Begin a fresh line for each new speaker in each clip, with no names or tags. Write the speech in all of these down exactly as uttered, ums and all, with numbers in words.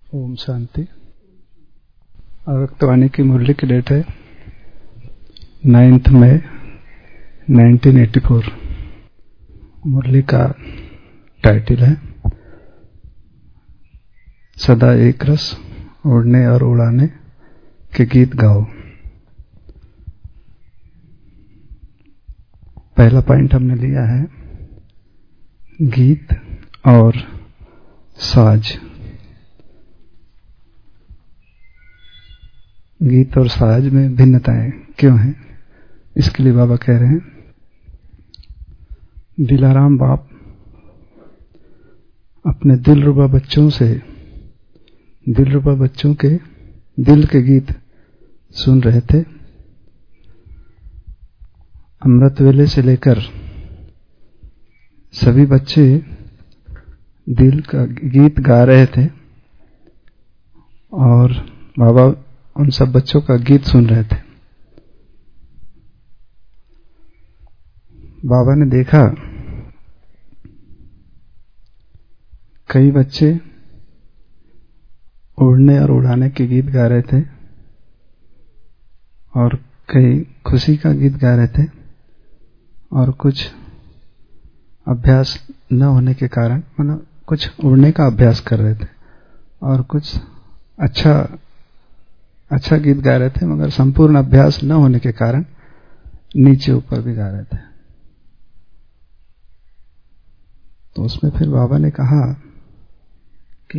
ओम शांति। अव्यक्तवाणी की मुरली की डेट है ninth May nineteen eighty four. मुरली का टाइटल है सदा एक रस उड़ने और उड़ाने के गीत गाओ। पहला पॉइंट हमने लिया है गीत और साज। गीत और साज में भिन्नताएं क्यों हैं, इसके लिए बाबा कह रहे हैं, दिलाराम बाप अपने दिलरुबा बच्चों से दिलरुबा बच्चों के दिल के गीत सुन रहे थे। अमृत वेले से लेकर सभी बच्चे दिल का गीत गा रहे थे और बाबा उन सब बच्चों का गीत सुन रहे थे। बाबा ने देखा कई बच्चे उड़ने और उड़ाने के गीत गा रहे थे और कई खुशी का गीत गा रहे थे और कुछ अभ्यास न होने के कारण मतलब कुछ उड़ने का अभ्यास कर रहे थे और कुछ अच्छा अच्छा गीत गा रहे थे, मगर संपूर्ण अभ्यास न होने के कारण नीचे ऊपर भी गा रहे थे। तो उसमें फिर बाबा ने कहा कि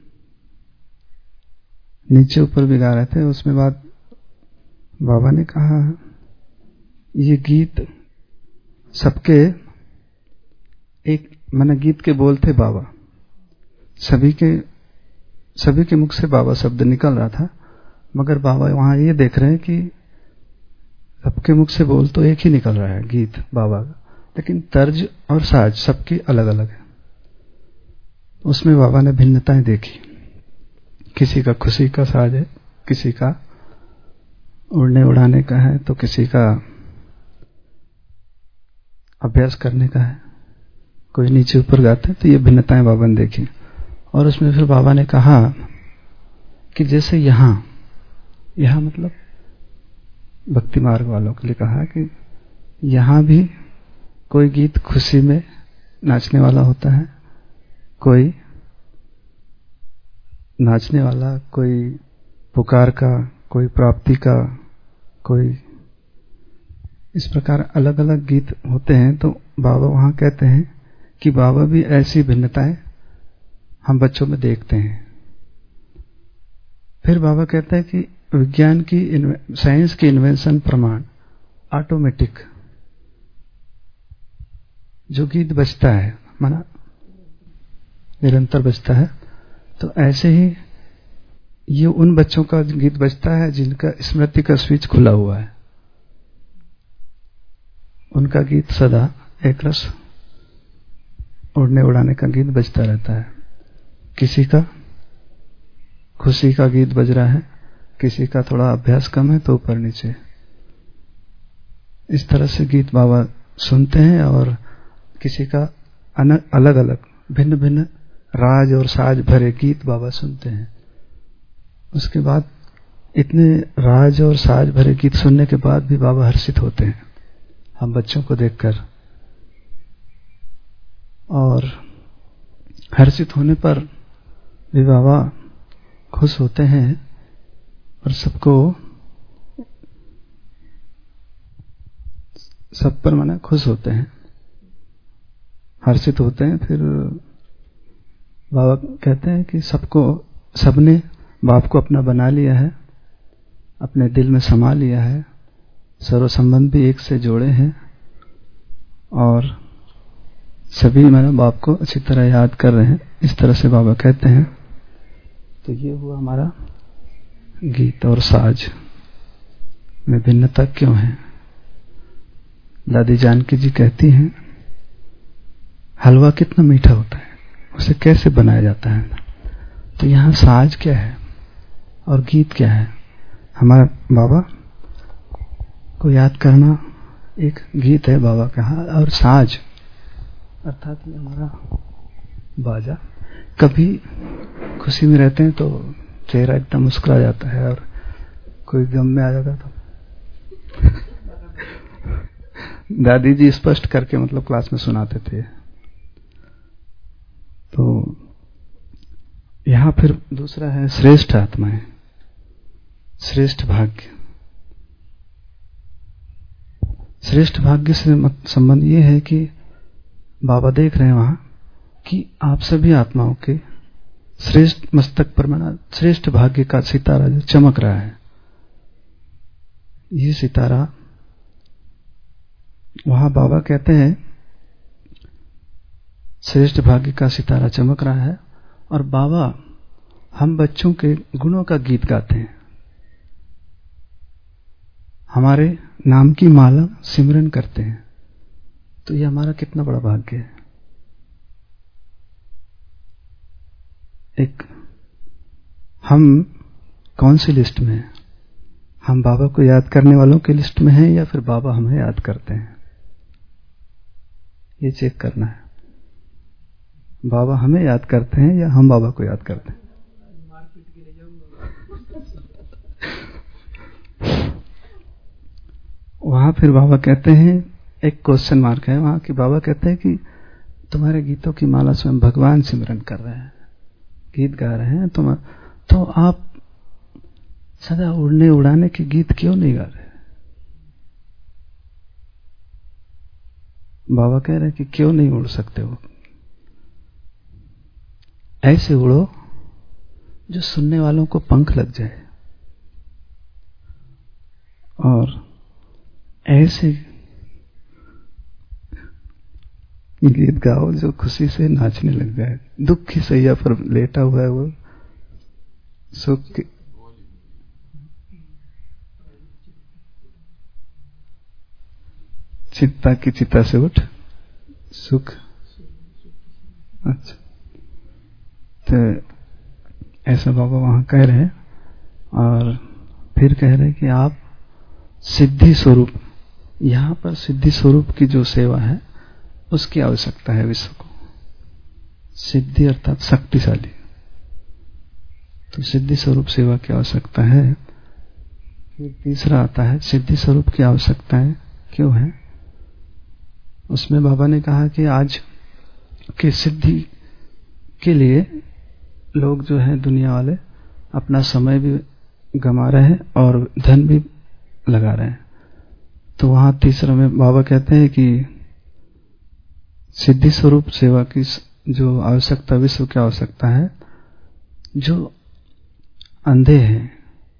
नीचे ऊपर भी गा रहे थे। उसमें बाद बाबा ने कहा ये गीत सबके एक माने गीत के बोल थे बाबा, सभी के सभी के मुख से बाबा शब्द निकल रहा था, मगर बाबा वहां ये देख रहे हैं कि सबके मुख से बोल तो एक ही निकल रहा है गीत बाबा का, लेकिन तर्ज और साज सबकी अलग अलग है। उसमें बाबा ने भिन्नताएं देखी। किसी का खुशी का साज है, किसी का उड़ने उड़ाने का है, तो किसी का अभ्यास करने का है, कोई नीचे ऊपर गाते हैं। तो ये भिन्नताएं बाबा ने देखी। और उसमें फिर बाबा ने कहा कि जैसे यहां यहां मतलब भक्ति मार्ग वालों के लिए कहा कि यहां भी कोई गीत खुशी में नाचने वाला होता है, कोई नाचने वाला, कोई पुकार का, कोई प्राप्ति का, कोई इस प्रकार अलग अलग गीत होते हैं। तो बाबा वहां कहते हैं कि बाबा भी ऐसी भिन्नताएं हम बच्चों में देखते हैं। फिर बाबा कहते हैं कि विज्ञान की साइंस की इन्वेंशन प्रमाण ऑटोमेटिक जो गीत बजता है माना निरंतर बजता है, तो ऐसे ही ये उन बच्चों का गीत बजता है जिनका स्मृति का स्विच खुला हुआ है। उनका गीत सदा एक रस उड़ने उड़ाने का गीत बजता रहता है। किसी का खुशी का गीत बज रहा है, किसी का थोड़ा अभ्यास कम है तो ऊपर नीचे। इस तरह से गीत बाबा सुनते हैं और किसी का अलग अलग भिन्न भिन्न राज और साज भरे गीत बाबा सुनते हैं। उसके बाद इतने राज और साज भरे गीत सुनने के बाद भी बाबा हर्षित होते हैं हम बच्चों को देखकर। और हर्षित होने पर भी बाबा खुश होते हैं और सबको सब पर माने खुश होते हैं, हर्षित होते हैं। फिर बाबा कहते हैं कि सबको सबने बाप को अपना बना लिया है, अपने दिल में समा लिया है, सर्व संबंध भी एक से जोड़े हैं और सभी मैंने बाप को अच्छी तरह याद कर रहे हैं। इस तरह से बाबा कहते हैं। तो ये हुआ हमारा गीत और साज में भिन्नता क्यों है। दादी जानकी जी कहती हैं हलवा कितना मीठा होता है, उसे कैसे बनाया जाता है। तो यहाँ साज क्या है और गीत क्या है। हमारा बाबा को याद करना एक गीत है बाबा का, और साज अर्थात हमारा बाजा कभी खुशी में रहते हैं तो चेहरा एकदम मुस्कुरा जाता है, और कोई गम में आ जाता तो दादी जी स्पष्ट करके मतलब क्लास में सुनाते थे। तो यहां फिर दूसरा है श्रेष्ठ आत्माएं, श्रेष्ठ भाग्य। श्रेष्ठ भाग्य से संबंध ये है कि बाबा देख रहे हैं वहां कि आप सभी आत्माओं के श्रेष्ठ मस्तक पर बना श्रेष्ठ भाग्य का सितारा जो चमक रहा है, ये सितारा वहां बाबा कहते हैं श्रेष्ठ भाग्य का सितारा चमक रहा है, और बाबा हम बच्चों के गुणों का गीत गाते हैं, हमारे नाम की माला सिमरन करते हैं। तो ये हमारा कितना बड़ा भाग्य है। एक हम कौन सी लिस्ट में हैं? हम बाबा को याद करने वालों की लिस्ट में हैं या फिर बाबा हमें याद करते हैं? ये चेक करना है। बाबा हमें याद करते हैं या हम बाबा को याद करते हैं? वहां फिर बाबा कहते हैं, एक क्वेश्चन मार्क है वहां कि बाबा कहते हैं कि तुम्हारे गीतों की माला स्वयं भगवान सिमरन कर रहे हैं, गीत गा रहे हैं तुम, तो आप सदा उड़ने उड़ाने के गीत क्यों नहीं गा रहे? बाबा कह रहे हैं कि क्यों नहीं उड़ सकते हो? ऐसे उड़ो जो सुनने वालों को पंख लग जाए, और ऐसे गीत गाओ जो खुशी से नाचने लग जाए। दुख की सैया पर लेटा हुआ है वो सुख की चिंता की चिता से उठ सुख। अच्छा, तो ऐसा बाबा वहां कह रहे हैं, और फिर कह रहे हैं कि आप सिद्धि स्वरूप, यहां पर सिद्धि स्वरूप की जो सेवा है उसकी आवश्यकता है विश्व को। सिद्धि अर्थात शक्तिशाली, तो सिद्धि स्वरूप सेवा की आवश्यकता है। फिर तीसरा आता है सिद्धि स्वरूप की आवश्यकताएं क्यों है। उसमें बाबा ने कहा कि आज के सिद्धि के लिए लोग जो है दुनिया वाले अपना समय भी गंवा रहे हैं और धन भी लगा रहे हैं। तो वहां तीसरा में बाबा कहते हैं कि सिद्धि स्वरूप सेवा की जो आवश्यकता विश्व की आवश्यकता है, जो अंधे हैं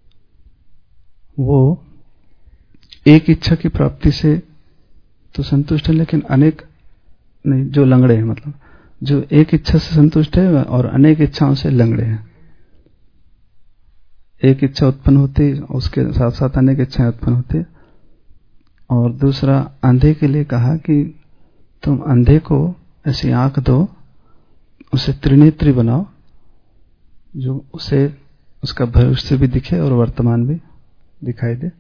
वो एक इच्छा की प्राप्ति से तो संतुष्ट है, लेकिन अनेक नहीं, जो लंगड़े हैं, मतलब जो एक इच्छा से संतुष्ट है और अनेक इच्छाओं से लंगड़े हैं। एक इच्छा उत्पन्न होती, उसके साथ साथ अनेक इच्छाएं उत्पन्न होती। और दूसरा, अंधे के लिए कहा कि तुम अंधे को ऐसी आंख दो, उसे त्रिनेत्री बनाओ, जो उसे उसका भविष्य भी दिखे और वर्तमान भी दिखाई दे।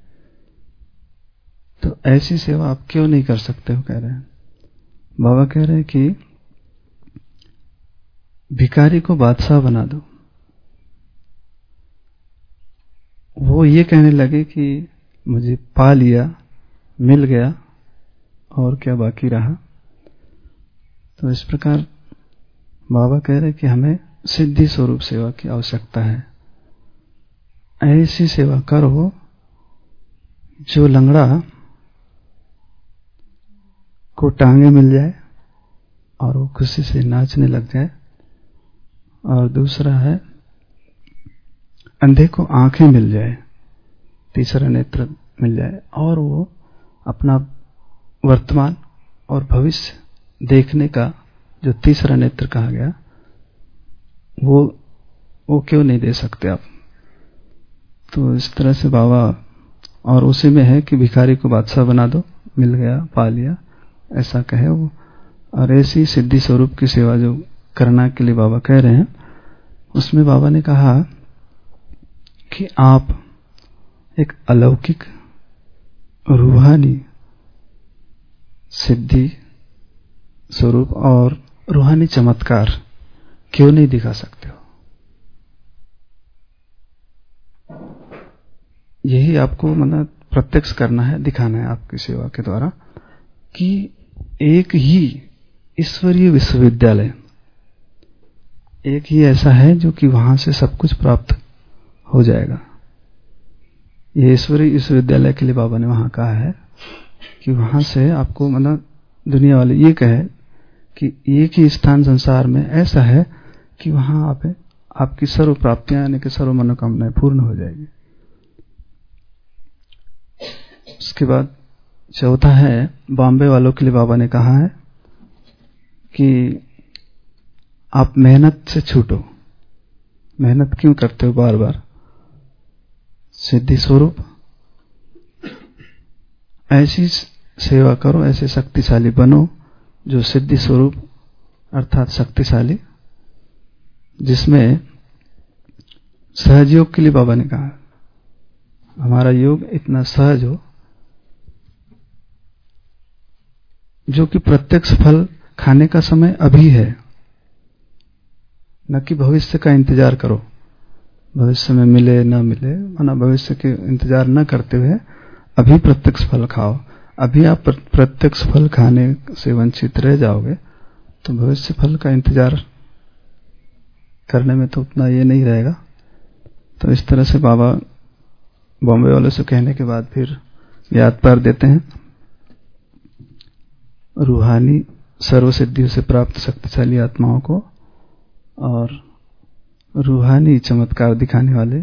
तो ऐसी सेवा आप क्यों नहीं कर सकते हो, कह रहे हैं बाबा। कह रहे हैं कि भिखारी को बादशाह बना दो। वो ये कहने लगे कि मुझे पा लिया, मिल गया, और क्या बाकी रहा। तो इस प्रकार बाबा कह रहे कि हमें सिद्धि स्वरूप सेवा की आवश्यकता है। ऐसी सेवा करो जो लंगड़ा को टांगे मिल जाए और वो खुशी से नाचने लग जाए। और दूसरा है, अंधे को आंखें मिल जाए, तीसरा नेत्र मिल जाए, और वो अपना वर्तमान और भविष्य देखने का जो तीसरा नेत्र कहा गया, वो वो क्यों नहीं दे सकते आप। तो इस तरह से बाबा, और उसी में है कि भिखारी को बादशाह बना दो, मिल गया, पा लिया, ऐसा कहे वो। और ऐसी सिद्धि स्वरूप की सेवा जो करना के लिए बाबा कह रहे हैं, उसमें बाबा ने कहा कि आप एक अलौकिक रूहानी सिद्धि स्वरूप और रूहानी चमत्कार क्यों नहीं दिखा सकते हो। यही आपको मतलब प्रत्यक्ष करना है, दिखाना है आपकी सेवा के द्वारा कि एक ही ईश्वरीय विश्वविद्यालय, एक ही ऐसा है जो कि वहां से सब कुछ प्राप्त हो जाएगा। ये ईश्वरीय विश्वविद्यालय के लिए बाबा ने वहां कहा है कि वहां से आपको मतलब दुनिया वाले ये कहे कि एक ही स्थान संसार में ऐसा है कि वहां आप आपकी सर्व प्राप्तियां यानी कि सर्व मनोकामनाएं पूर्ण हो जाएगी। उसके बाद चौथा है, बॉम्बे वालों के लिए बाबा ने कहा है कि आप मेहनत से छूटो। मेहनत क्यों करते हो बार बार? सिद्धि स्वरूप ऐसी सेवा करो, ऐसे शक्तिशाली बनो जो सिद्धि स्वरूप अर्थात शक्तिशाली, जिसमें सहयोग के लिए बाबा ने कहा हमारा योग इतना सहज हो जो कि प्रत्यक्ष फल खाने का समय अभी है, न कि भविष्य का इंतजार करो, भविष्य में मिले न मिले, माना भविष्य के इंतजार न करते हुए अभी प्रत्यक्ष फल खाओ। अभी आप प्रत्यक्ष फल खाने से वंचित रह जाओगे तो भविष्य फल का इंतजार करने में तो उतना ये नहीं रहेगा। तो इस तरह से बाबा बॉम्बे वालों से कहने के बाद फिर याद पार देते हैं, रूहानी सर्वसिद्धियों से प्राप्त शक्तिशाली आत्माओं को और रूहानी चमत्कार दिखाने वाले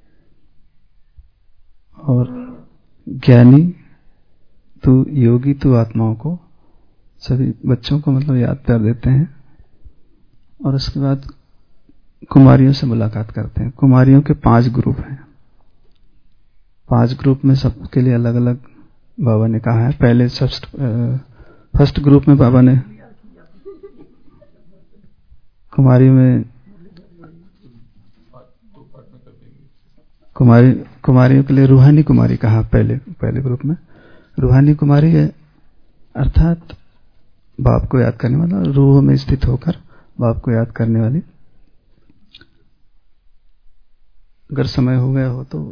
और ज्ञानी तू योगी तू आत्माओं को, सभी बच्चों को मतलब याद कर देते हैं। और उसके बाद कुमारियों से मुलाकात करते हैं। कुमारियों के पांच ग्रुप हैं, पांच ग्रुप में सबके लिए अलग अलग बाबा ने कहा है। पहले फर्स्ट फर्स्ट ग्रुप में बाबा ने कुमारी में कुमारी कुमारियों के लिए रूहानी कुमारी कहा। पहले पहले ग्रुप में रूहानी कुमारी है अर्थात बाप को याद करने वाला, रूह में स्थित होकर बाप को याद करने वाली। अगर समय हो गया हो तो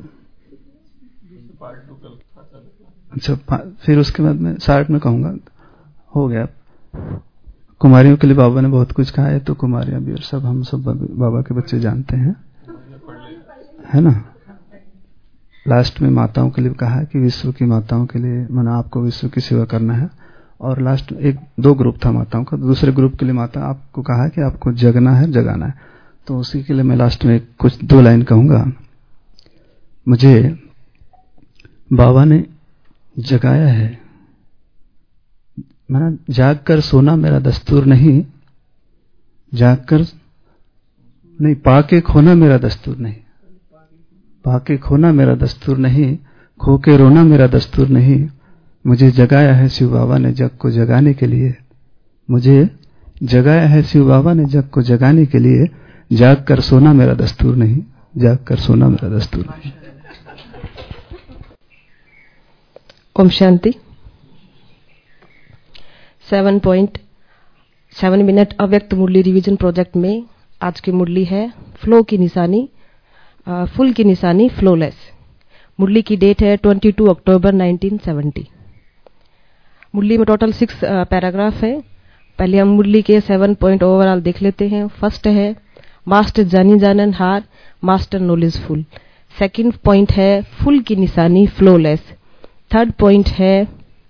अच्छा, फिर उसके बाद में साठ में कहूंगा, हो गया। कुमारियों के लिए बाबा ने बहुत कुछ कहा है, तो कुमारियां भी और सब हम सब बाबा के बच्चे जानते हैं, है ना। लास्ट में माताओं के लिए कहा है कि विश्व की माताओं के लिए माना आपको विश्व की सेवा करना है। और लास्ट एक दो ग्रुप था माताओं का, दूसरे ग्रुप के लिए माता आपको कहा है कि आपको जगना है जगाना है। तो उसी के लिए मैं लास्ट में कुछ दो लाइन कहूंगा। मुझे बाबा ने जगाया है, माना जाग कर सोना मेरा दस्तूर नहीं, जाग कर नहीं पाके खोना मेरा दस्तूर नहीं, पाके खोना मेरा दस्तूर नहीं, खो के रोना मेरा दस्तूर नहीं। मुझे जगाया है शिव बाबा ने जग को जगाने के लिए, मुझे जगाया है शिव बाबा ने जग को जगाने के लिए। जाग कर सोना मेरा दस्तूर नहीं, जाग कर सोना मेरा दस्तूर नहीं।
ओम शांति। सेवन पॉइंट सेवन मिनट अव्यक्त मुरली रिवीजन प्रोजेक्ट में आज की मुरली है फ्लो की निशानी, फुल की निशानी फ्लोलेस। मुरली की डेट है बाईस अक्टूबर नाइनटीन सेवेंटी। मुरली में टोटल सिक्स पैराग्राफ है। पहले हम मुरली के सेवन पॉइंट ओवरऑल देख लेते हैं। फर्स्ट है मास्टर जानी जानन हार, master knowledgeful. Second point है फुल की निशानी फ्लोलेस। थर्ड पॉइंट है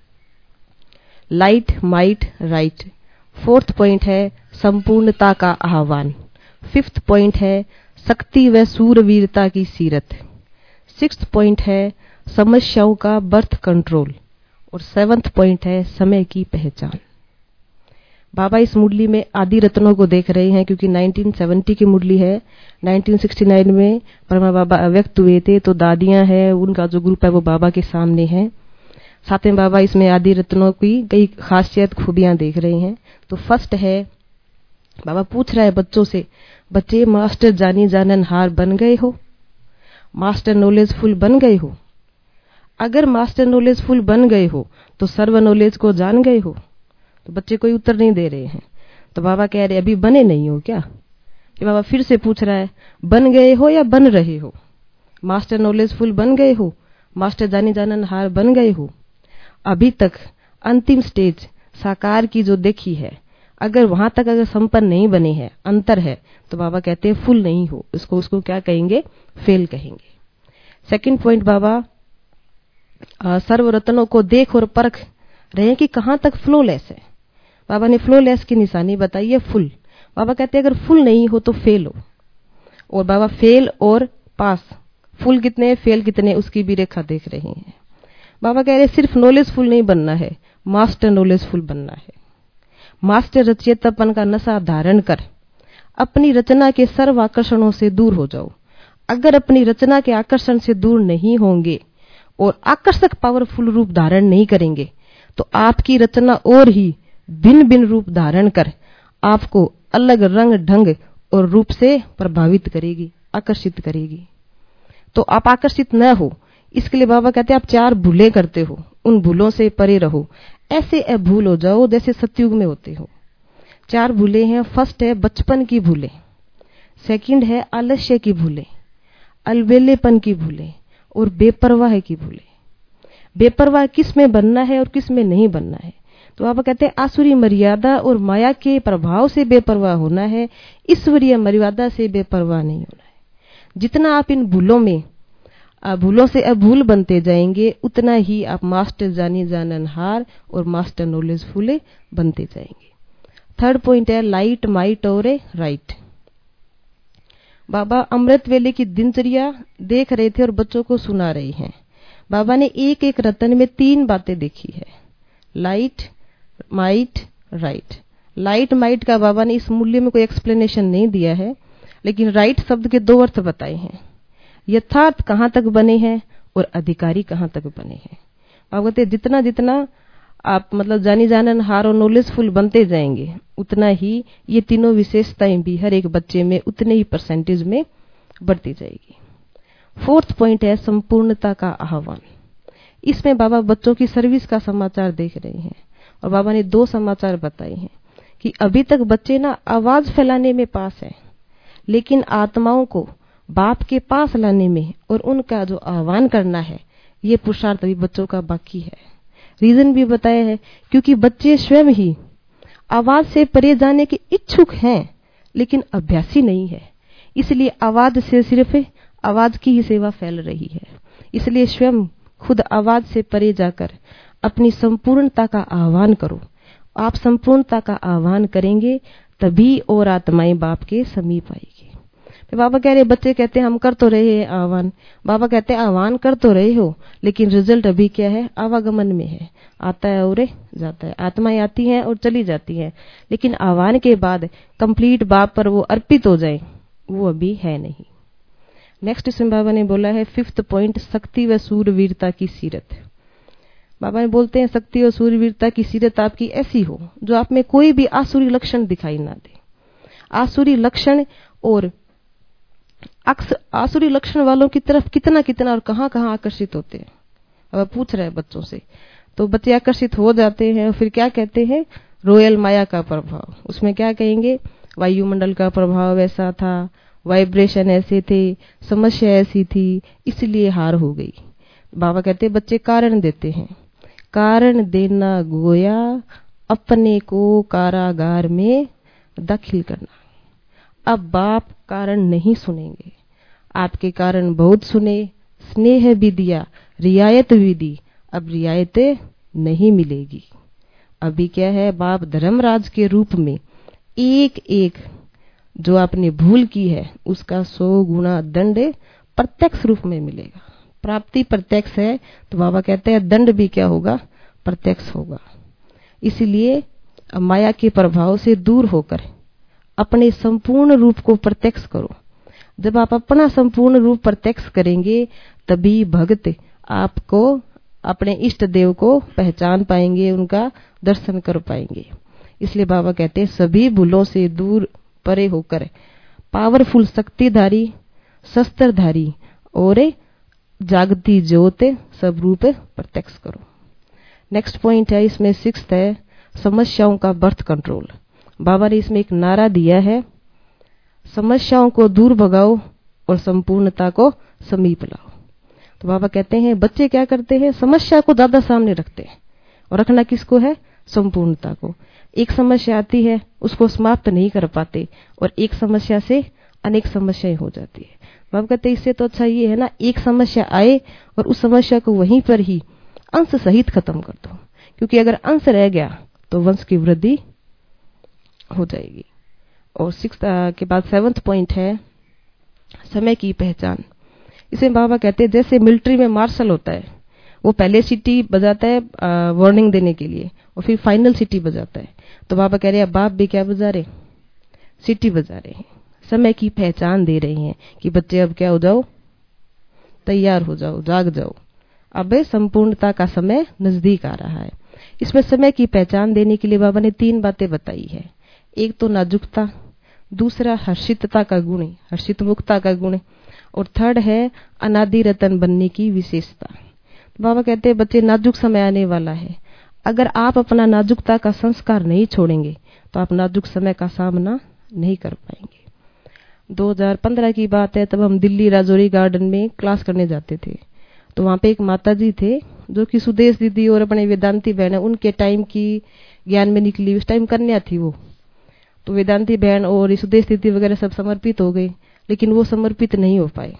light might right. Fourth point है संपूर्णता का आह्वान। फिफ्थ पॉइंट है शक्ति व सूरवीरता की सीरत। सिक्स्थ पॉइंट है समस्याओं का बर्थ कंट्रोल। और सेवंथ पॉइंट है समय की पहचान। बाबा इस मुरली में आदि रत्नों को देख रहे हैं क्योंकि नाइनटीन सेवेंटी की मुरली है। नाइनटीन सिक्सटी नाइन में परमा बाबा अव्यक्त हुए थे, तो दादियां हैं उनका जो ग्रुप है वो बाबा के सामने है। साथ में बाबा इसमें आदि रत्नों की कई खासियत खूबियां देख रहे हैं। तो फर्स्ट है बाबा पूछ रहा है बच्चों से, बच्चे मास्टर जानी जानन हार बन गए हो, मास्टर नॉलेज फुल बन गए हो? अगर मास्टर नॉलेज फुल बन गए हो तो सर्व नॉलेज को जान गए हो? तो बच्चे कोई उत्तर नहीं दे रहे हैं। तो बाबा कह रहे अभी बने नहीं हो क्या? कि बाबा फिर से पूछ रहा है बन गए हो या बन रहे हो? मास्टर नॉलेजफुल बन गए हो, मास्टर जानी जाननहार बन गए हो। अभी तक अंतिम स्टेज साकार की जो देखी है, अगर वहां तक अगर संपन्न नहीं बने हैं, अंतर है, तो बाबा कहते हैं फुल नहीं हो, इसको उसको क्या कहेंगे, फेल कहेंगे। सेकंड पॉइंट, बाबा सर्व रत्नों को देख और परख रहे हैं कि कहां तक फ्लोलेस है। बाबा ने फ्लोलेस की निशानी बताई है फुल। बाबा कहते हैं अगर फुल नहीं हो तो फेल हो। और बाबा फेल और पास, फुल कितने फेल कितने उसकी भी रेखा देख रहे हैं। बाबा कह रहे सिर्फ नॉलेजफुल नहीं बनना है, मास्टर नॉलेजफुल बनना है। मास्टर रचयितापन का नशा धारण कर अपनी रचना के सर्व आकर्षणों से दूर हो जाओ। अगर अपनी रचना के आकर्षण से दूर नहीं होंगे और आकर्षक पावरफुल रूप धारण नहीं करेंगे तो आपकी रचना और ही भिन्न भिन्न रूप धारण कर आपको अलग रंग ढंग और रूप से प्रभावित करेगी, आकर्षित करेगी। तो आप आकर्षित न हो, इसके लिए बाबा कहते हैं आप चार भूलें करते हो, उन भूलों से परे रहो। ऐसे अभूल हो जाओ जैसे सतयुग में होते हो। चार भूलें हैं। फर्स्ट है बचपन की भूलें, सेकंड है आलस्य की भूलें, अलबेलेपन की भूलें और बेपरवाह की भूलें। बेपरवाह किस में बनना है और किस में नहीं बनना है। तो बाबा कहते हैं आसुरी मर्यादा और माया के प्रभाव से बेपरवाह होना है, ईश्वरीय मर्यादा से बेपरवाह नहीं होना है। जितना आप इन भूलों में भूलों से अभूल बनते जाएंगे उतना ही आप मास्टर जानी जाननहार और मास्टर नॉलेजफुल बनते जाएंगे। थर्ड पॉइंट है लाइट माइट और राइट। बाबा अमृत वेले की दिनचर्या देख रहे थे और बच्चों को सुना रहे हैं। बाबा ने एक एक रतन में तीन बातें देखी है, light might right. Light might का बाबा ने इस मूल्य में कोई एक्सप्लेनेशन नहीं दिया है, लेकिन राइट शब्द के दो अर्थ बताए हैं। यथार्थ कहां तक बने हैं और अधिकारी कहां तक बने हैं। बाबा कहते हैं जितना जितना आप मतलब जानी जाननहार और नॉलेजफुल बनते जाएंगे उतना ही ये तीनों विशेषताएं भी हर एक बच्चे में उतने ही परसेंटेज में बढ़ती जाएगी। फोर्थ पॉइंट है संपूर्णता का आह्वान। इसमें बाबा बच्चों की सर्विस का समाचार देख रहे हैं और बाबा ने दो समाचार बताए हैं कि अभी तक बच्चे ना आवाज फैलाने में पास है, लेकिन आत्माओं को बाप के पास लाने में और उनका जो आह्वान करना है ये पुरुषार्थ अभी बच्चों का बाकी है। रीजन भी बताया है क्योंकि बच्चे स्वयं ही आवाज से परे जाने के इच्छुक हैं लेकिन अभ्यासी नहीं है, इसलिए आवाज से सिर्फ आवाज की ही सेवा फैल रही है। इसलिए स्वयं खुद आवाज से परे जाकर अपनी संपूर्णता का आह्वान करो। आप संपूर्णता का आह्वान करेंगे तभी और आत्माएं बाप के समीप आएगी। तो बाबा कह रहे बच्चे कहते हैं हम कर तो रहे हैं आह्वान। बाबा कहते हैं आह्वान कर तो रहे हो लेकिन रिजल्ट अभी क्या है, आवागमन में है, आता है और जाता है। आत्माएं आती हैं और चली जाती हैं, लेकिन आह्वान के बाद कंप्लीट बाप पर वो अर्पित हो जाए वो अभी है नहीं। नेक्स्ट इसमें बाबा ने बोला है फिफ्थ पॉइंट शक्ति व सूरवीरता की सीरत। बाबा ने बोलते हैं शक्ति और सूरवीरता की सीरत आपकी ऐसी हो जो आप में कोई भी आसुरी लक्षण दिखाई ना दे। आसुरी लक्षण और आसुरी लक्षण वालों की तरफ कितना कितना और कहां कहां आकर्षित होते हैं। अब पूछ रहे हैं बच्चों से, तो बच्चे आकर्षित हो जाते हैं और फिर क्या कहते हैं, रॉयल माया का प्रभाव। उसमें क्या कहेंगे, वायुमंडल का प्रभाव ऐसा था, वाइब्रेशन ऐसे थे, समस्या ऐसी थी, इसलिए हार हो गई। बाबा कहते बच्चे कारण देते हैं, कारण देना गोया अपने को कारागार में दाखिल करना। अब बाप कारण नहीं सुनेंगे, आपके कारण बहुत सुने, स्नेह भी दिया, रियायत भी दी, अब रियायत नहीं मिलेगी। अभी क्या है, बाप धर्मराज के रूप में एक एक जो आपने भूल की है उसका सौ गुना दंड प्रत्यक्ष रूप में मिलेगा। प्राप्ति प्रत्यक्ष है तो बाबा कहते हैं दंड भी क्या होगा, प्रत्यक्ष होगा। इसलिए माया के प्रभाव से दूर होकर अपने संपूर्ण रूप को प्रत्यक्ष करो। जब आप अपना संपूर्ण रूप प्रत्यक्ष करेंगे तभी भक्त आपको अपने इष्ट देव को पहचान पाएंगे, उनका दर्शन कर पाएंगे। इसलिए बाबा कहते हैं सभी भूलों से दूर परे होकर पावरफुल शक्तिधारी, शस्त्रधारी और जागती ज्योत सब रूप प्रत्यक्ष करो। नेक्स्ट पॉइंट है इसमें सिक्स्थ है समस्याओं का बर्थ कंट्रोल। बाबा ने इसमें एक नारा दिया है, समस्याओं को दूर भगाओ और संपूर्णता को समीप लाओ। तो बाबा कहते हैं बच्चे क्या करते हैं, समस्या को ज्यादा सामने रखते हैं, और रखना किसको है, संपूर्णता को। एक समस्या आती है उसको समाप्त नहीं कर पाते, और एक समस्या से अनेक समस्याएं हो जाती है। बाबा कहते हैं इससे तो अच्छा ये है ना, एक समस्या आए और उस समस्या को वहीं पर ही अंश सहित खत्म कर दो, क्योंकि अगर अंश रह गया तो वंश की वृद्धि हो जाएगी। और सिक्स के बाद सेवंथ पॉइंट है समय की पहचान। इसमें बाबा कहते हैं जैसे मिलिट्री में मार्शल होता है, वो पहले सीटी बजाता है वार्निंग देने के लिए, और फिर फाइनल सीटी बजाता है। तो बाबा कह रहे हैं बाप भी क्या बजा रहे, सीटी बजा रहे हैं, समय की पहचान दे रहे हैं कि बच्चे अब क्या हो जाओ, तैयार हो जाओ, जाग जाओ, अब संपूर्णता का समय नजदीक आ रहा है। इसमें समय की पहचान देने के लिए बाबा ने तीन बातें बताई है। एक तो नाजुकता, दूसरा हर्षितता का गुण, हर्षित मुक्ता का गुण, और थर्ड है अनादि रतन बनने की विशेषता। बाबा कहते हैं बच्चे नाजुक समय आने वाला है, अगर आप अपना नाजुकता का संस्कार नहीं छोड़ेंगे तो आप नाजुक समय का सामना नहीं कर पाएंगे। दो हज़ार पंद्रह की बात है, तब हम दिल्ली राजौरी गार्डन में क्लास करने जाते थे। तो वहां पे एक माताजी थे जो कि सुदेश दीदी और अपने वेदांती बहन है, उनके टाइम की ज्ञान में निकली, उस टाइम कन्या थी वो। तो वेदांती बहन और सुदेश दीदी वगैरह सब समर्पित हो गए, लेकिन वो समर्पित नहीं हो पाए।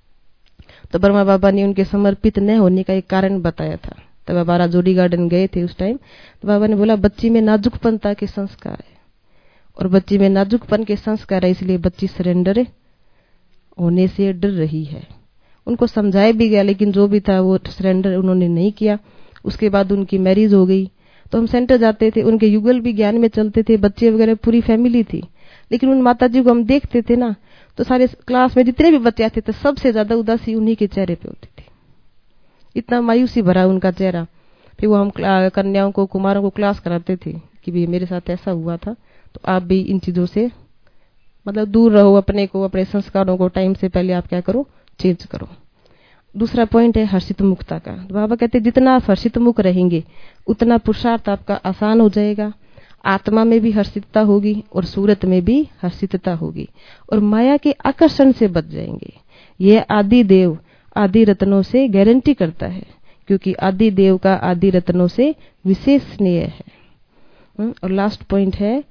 तो ब्रह्मा बाबा ने उनके समर्पित न होने का एक कारण बताया था। तब बाबा राजौरी गार्डन गए थे उस टाइम। तो बाबा ने बोला बच्ची में नाजुकपनता के संस्कार है, और बच्ची में नाजुकपन के संस्कार है, इसलिए बच्ची सरेंडर होने से डर रही है। उनको समझाया भी गया, लेकिन जो भी था वो सरेंडर उन्होंने नहीं किया। उसके बाद उनकी मैरिज हो गई। तो हम सेंटर जाते थे, उनके युगल भी ज्ञान में चलते थे, बच्चे वगैरह पूरी फैमिली थी। लेकिन उन माताजी को हम देखते थे ना, तो सारे क्लास में जितने भी बच्चे आते थे सबसे ज्यादा उदासी उन्हीं के चेहरे पे होती थी, इतना मायूसी भरा उनका चेहरा। फिर वो हम कन्याओं को, कुमारों को क्लास कराते थे कि भाई मेरे साथ ऐसा हुआ था, तो आप भी इन चीजों से मतलब दूर रहो, अपने को, अपने संस्कारों को टाइम से पहले आप क्या करो, चेंज करो। दूसरा पॉइंट है हर्षित मुक्ता का। बाबा कहते हैं जितना आप हर्षित मुख रहेंगे उतना पुरुषार्थ आपका आसान हो जाएगा। आत्मा में भी हर्षितता होगी और सूरत में भी हर्षितता होगी, और माया के आकर्षण से बच जाएंगे। यह आदि देव आदि रत्नों से गारंटी करता है, क्योंकि आदि देव का आदि रत्नों से विशेष स्नेह है। और लास्ट पॉइंट है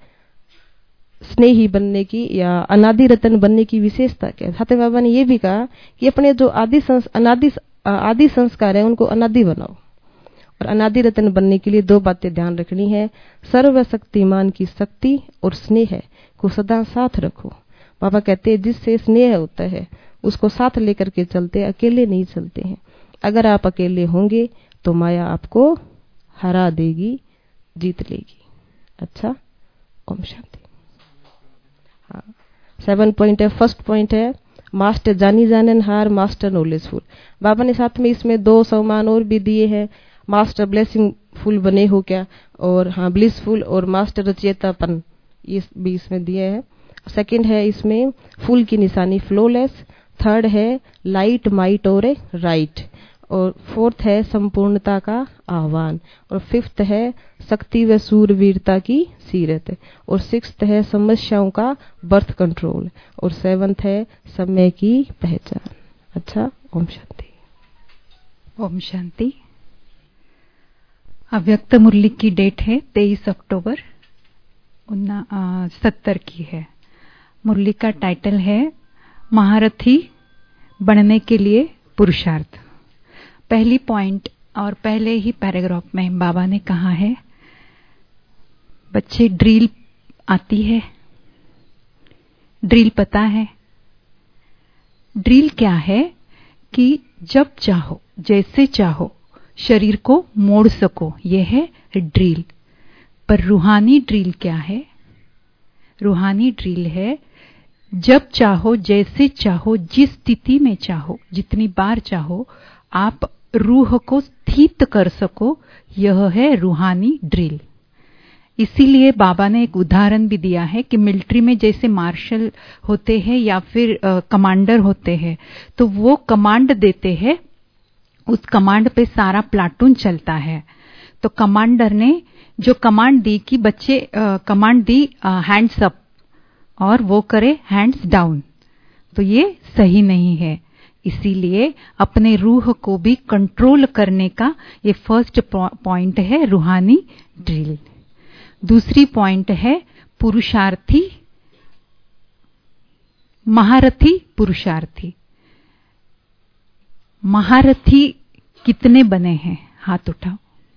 स्नेही बनने की या अनादि रतन बनने की विशेषता क्या है। हाथे बाबा ने यह भी कहा कि अपने जो आदि संस, अनादि आदि संस्कार है उनको अनादि बनाओ, और अनादि रतन बनने के लिए दो बातें ध्यान रखनी है। सर्वशक्तिमान की शक्ति और स्नेह को सदा साथ रखो। बाबा कहते हैं जिससे स्नेह होता है उसको साथ लेकर के चलते, अकेले नहीं चलते हैं। अगर आप अकेले होंगे तो माया आपको हरा देगी, जीत लेगी। अच्छा, ओम शांति। हाँ, सेवन पॉइंट है। फर्स्ट पॉइंट है मास्टर जानी जाननहार, मास्टर नॉलेजफुल। बाबा ने साथ में इसमें दो सम्मान और भी दिए हैं। मास्टर ब्लेसिंग फुल बने हो क्या, और हाँ ब्लिसफुल, और मास्टर रचेतापन, ये भी इसमें दिए हैं। सेकंड है इसमें फुल की निशानी फ्लोलेस। थर्ड है लाइट माइट और राइट, और फोर्थ है संपूर्णता का आह्वान, और फिफ्थ है शक्ति व सूरवीरता की सीरत, और सिक्स्थ है समस्याओं का बर्थ कंट्रोल, और सेवंथ है समय की पहचान। अच्छा, ओम शांति।
ओम शांति। अव्यक्त मुरली की डेट है तेईस अक्टूबर सत्तर की है। मुरली का टाइटल है महारथी बनने के लिए पुरुषार्थ। पहली पॉइंट और पहले ही पैराग्राफ में बाबा ने कहा है बच्चे ड्रिल आती है, ड्रिल पता है। ड्रिल क्या है कि जब चाहो जैसे चाहो शरीर को मोड़ सको, यह है ड्रिल। पर रूहानी ड्रिल क्या है? रूहानी ड्रिल है जब चाहो जैसे चाहो जिस स्थिति में चाहो जितनी बार चाहो आप रूह को स्थित कर सको, यह है रूहानी ड्रिल। इसीलिए बाबा ने एक उदाहरण भी दिया है कि मिलिट्री में जैसे मार्शल होते हैं या फिर आ, कमांडर होते हैं, तो वो कमांड देते हैं, उस कमांड पे सारा प्लाटून चलता है। तो कमांडर ने जो कमांड दी कि बच्चे कमांड दी हैंड्स अप और वो करे हैंड्स डाउन, तो ये सही नहीं है। इसीलिए अपने रूह को भी कंट्रोल करने का ये फर्स्ट पॉइंट है रूहानी ड्रिल। दूसरी पॉइंट है पुरुषार्थी महारथी पुरुषार्थी। महारथी कितने बने हैं? हाथ उठाओ।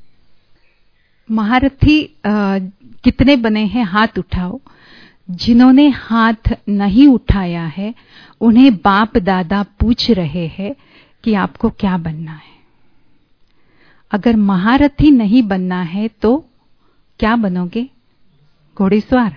महारथी आ, कितने बने हैं? हाथ उठाओ। जिन्होंने हाथ नहीं उठाया है उन्हें बाप दादा पूछ रहे हैं कि आपको क्या बनना है। अगर महारथी नहीं बनना है तो क्या बनोगे? घोड़ेसवार।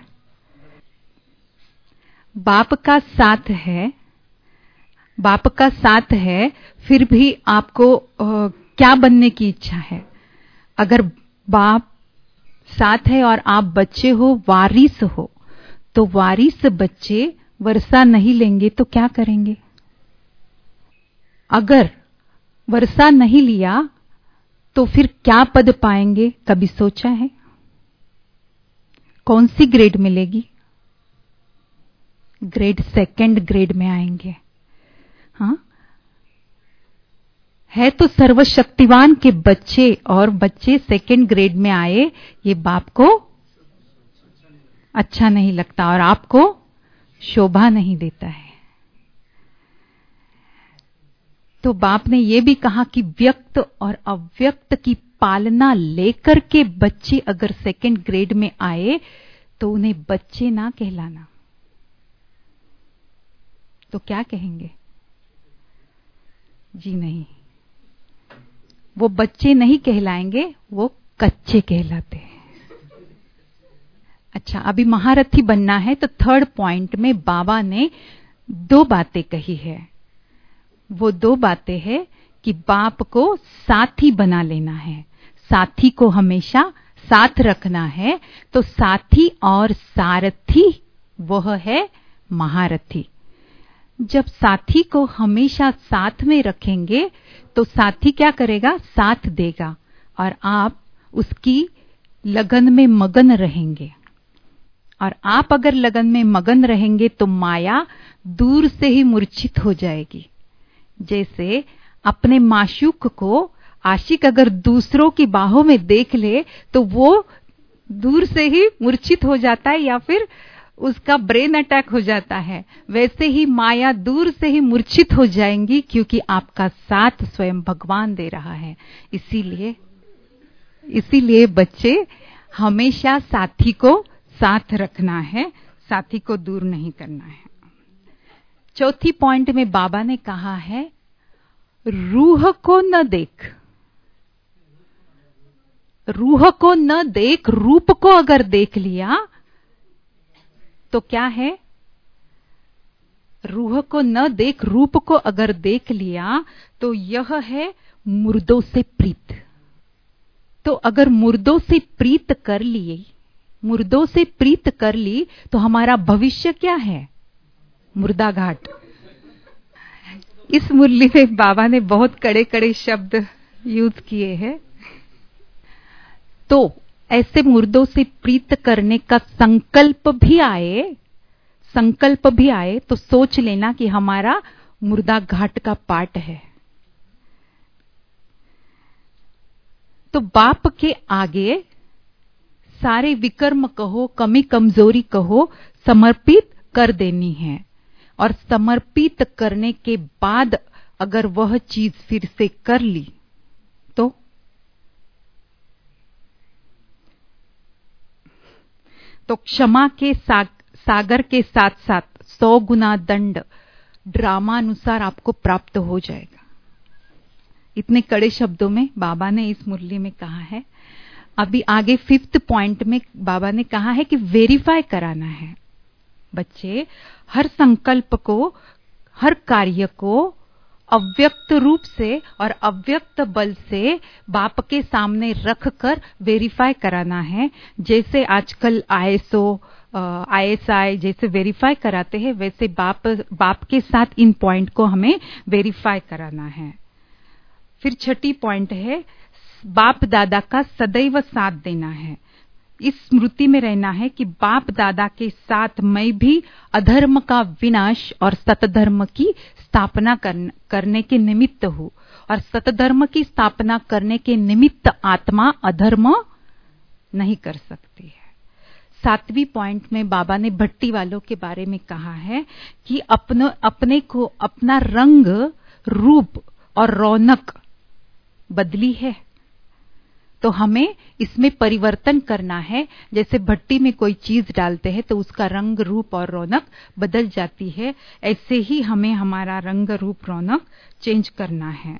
बाप का साथ है, बाप का साथ है, फिर भी आपको आ, क्या बनने की इच्छा है? अगर बाप साथ है और आप बच्चे हो, वारिस हो, तो वारिस बच्चे वर्षा नहीं लेंगे तो क्या करेंगे? अगर वर्षा नहीं लिया तो फिर क्या पद पाएंगे? कभी सोचा है? कौन सी ग्रेड मिलेगी? ग्रेड सेकंड ग्रेड में आएंगे। हाँ, है तो सर्वशक्तिवान के बच्चे और बच्चे सेकंड ग्रेड में आए, ये बाप को अच्छा नहीं लगता और आपको शोभा नहीं देता है। तो बाप ने ये भी कहा कि व्यक्त और अव्यक्त की पालना लेकर के बच्चे अगर सेकंड ग्रेड में आए तो उन्हें बच्चे ना कहलाना, तो क्या कहेंगे? जी नहीं, वो बच्चे नहीं कहलाएंगे, वो कच्चे कहलाते हैं। अच्छा, अभी महारथी बनना है तो थर्ड पॉइंट में बाबा ने दो बातें कही है। वो दो बातें हैं कि बाप को साथी बना लेना है, साथी को हमेशा साथ रखना है। तो साथी और सारथी वह है महारथी। जब साथी को हमेशा साथ में रखेंगे तो साथी क्या करेगा? साथ देगा और आप उसकी लगन में मगन रहेंगे। और आप अगर लगन में मगन रहेंगे तो माया दूर से ही मूर्छित हो जाएगी। जैसे अपने माशूक को आशिक अगर दूसरों की बाहों में देख ले तो वो दूर से ही मूर्छित हो जाता है या फिर उसका ब्रेन अटैक हो जाता है। वैसे ही माया दूर से ही मूर्छित हो जाएंगी, क्योंकि आपका साथ स्वयं भगवान दे रहा है। इसीलिए इसीलिए बच्चे हमेशा साथी को साथ रखना है, साथी को दूर नहीं करना है। चौथी पॉइंट में बाबा ने कहा है रूह को न देख, रूह को न देख, रूप को अगर देख लिया तो क्या है? रूह को न देख, रूप को अगर देख लिया तो यह है मुर्दों से प्रीत। तो अगर मुर्दों से प्रीत कर लिए, मुर्दों से प्रीत कर ली तो हमारा भविष्य क्या है? मुर्दा घाट। इस मुरली में बाबा ने बहुत कड़े कड़े शब्द यूज किए हैं। तो ऐसे मुर्दों से प्रीत करने का संकल्प भी आए, संकल्प भी आए तो सोच लेना कि हमारा मुर्दा घाट का पार्ट है। तो बाप के आगे सारे विकर्म कहो, कमी कमजोरी कहो, समर्पित कर देनी है। और समर्पित करने के बाद अगर वह चीज फिर से कर ली तो तो क्षमा के साग, सागर के साथ साथ सौ गुना दंड ड्रामानुसार आपको प्राप्त हो जाएगा। इतने कड़े शब्दों में बाबा ने इस मुरली में कहा है। अभी आगे फिफ्थ पॉइंट में बाबा ने कहा है कि वेरीफाई कराना है। बच्चे हर संकल्प को, हर कार्य को अव्यक्त रूप से और अव्यक्त बल से बाप के सामने रखकर वेरीफाई कराना है। जैसे आजकल आईएसओ, आईएसआई जैसे वेरीफाई कराते हैं, वैसे बाप बाप के साथ इन पॉइंट को हमें वेरीफाई कराना है। फिर छठी पॉइंट है बाप दादा का सदैव साथ देना है। इस स्मृति में रहना है कि बाप दादा के साथ मैं भी अधर्म का विनाश और सतधर्म की स्थापना करने के निमित्त हूँ, और सतधर्म की स्थापना करने के निमित्त आत्मा अधर्म नहीं कर सकती है। सातवीं पॉइंट में बाबा ने भट्टी वालों के बारे में कहा है कि अपने अपने को अपना रंग, रूप और रौनक बदली है, तो हमें इसमें परिवर्तन करना है। जैसे भट्टी में कोई चीज डालते हैं तो उसका रंग, रूप और रौनक बदल जाती है, ऐसे ही हमें हमारा रंग, रूप, रौनक चेंज करना है।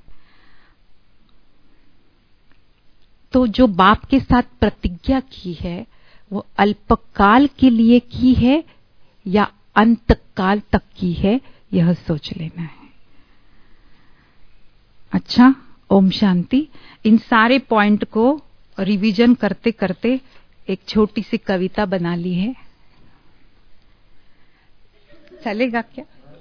तो जो बाप के साथ प्रतिज्ञा की है वो अल्पकाल के लिए की है या अंतकाल तक की है, यह सोच लेना है। अच्छा, ओम शांति। इन सारे पॉइंट को रिवीजन करते करते एक छोटी सी कविता बना ली है, चलेगा क्या?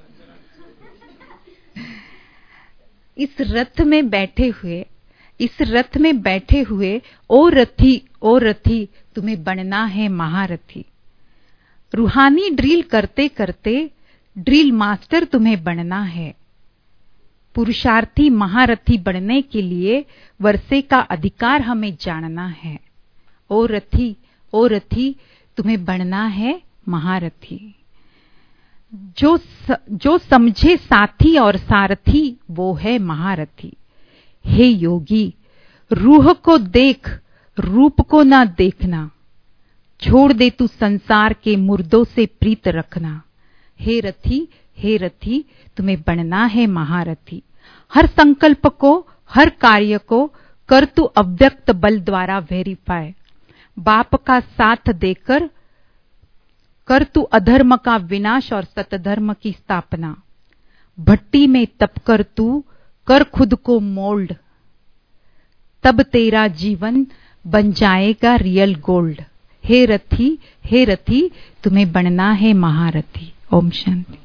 इस रथ में बैठे हुए इस रथ में बैठे हुए ओ रथी ओ रथी तुम्हें बनना है महारथी। रूहानी ड्रिल करते करते ड्रिल मास्टर तुम्हें बनना है। पुरुषार्थी महारथी बनने के लिए वर्षे का अधिकार हमें जानना है। ओ रथी ओ रथी तुम्हें बनना है महारथी। जो स, जो समझे साथी और सारथी वो है महारथी। हे योगी, रूह को देख, रूप को ना देखना, छोड़ दे तू संसार के मुर्दों से प्रीत रखना। हे रथी हे रथी तुम्हें बनना है महारथी। हर संकल्प को, हर कार्य को कर तू अव्यक्त बल द्वारा वेरीफाई। बाप का साथ देकर कर तू अधर्म का विनाश और सतधर्म की स्थापना। भट्टी में तप कर तू कर खुद को मोल्ड, तब तेरा जीवन बन जाएगा रियल गोल्ड। हे रथी हे रथी तुम्हें बनना है महारथी। ओम शांति।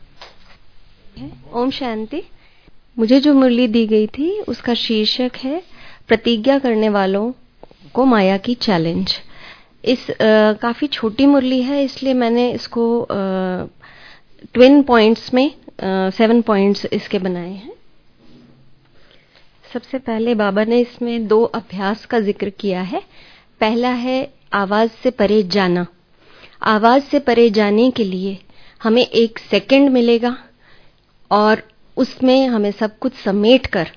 ओम शांति। मुझे जो मुरली दी गई थी उसका शीर्षक है प्रतिज्ञा करने वालों को माया की चैलेंज। इस आ, काफी छोटी मुरली है, इसलिए मैंने इसको ट्विन पॉइंट्स में सेवन पॉइंट्स इसके बनाए हैं। सबसे पहले बाबा ने इसमें दो अभ्यास का जिक्र किया है। पहला है आवाज से परे जाना। आवाज से परे जाने के लिए हमें एक सेकंड मिलेगा और उसमें हमें सब कुछ समेट कर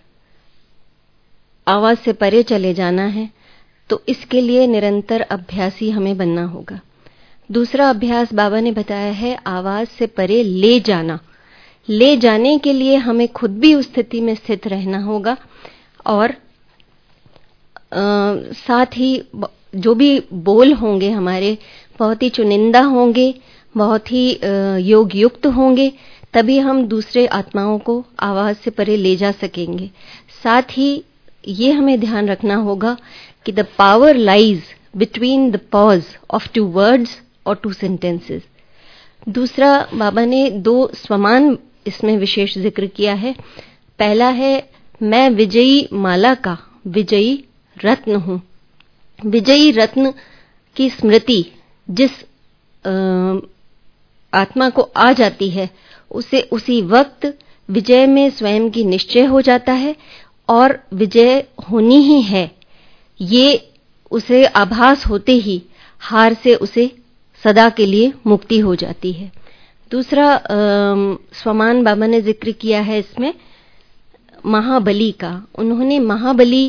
आवाज से परे चले जाना है, तो इसके लिए निरंतर अभ्यासी हमें बनना होगा। दूसरा अभ्यास बाबा ने बताया है आवाज से परे ले जाना। ले जाने के लिए हमें खुद भी उस स्थिति में स्थित रहना होगा और आ, साथ ही जो भी बोल होंगे हमारे बहुत ही चुनिंदा होंगे, बहुत ही योग युक्त होंगे, तभी हम दूसरे आत्माओं को आवाज से परे ले जा सकेंगे। साथ ही ये हमें ध्यान रखना होगा कि the power lies between the pause of two words और टू सेंटेंसेस। दूसरा बाबा ने दो स्वमान इसमें विशेष जिक्र किया है। पहला है मैं विजयी माला का विजयी रत्न हूं। विजयी रत्न की स्मृति जिस आ, आत्मा को आ जाती है उसे उसी वक्त विजय में स्वयं की निश्चय हो जाता है और विजय होनी ही है, ये उसे आभास होते ही हार से उसे सदा के लिए मुक्ति हो जाती है। दूसरा स्वमान बाबा ने जिक्र किया है इसमें महाबली का। उन्होंने महाबली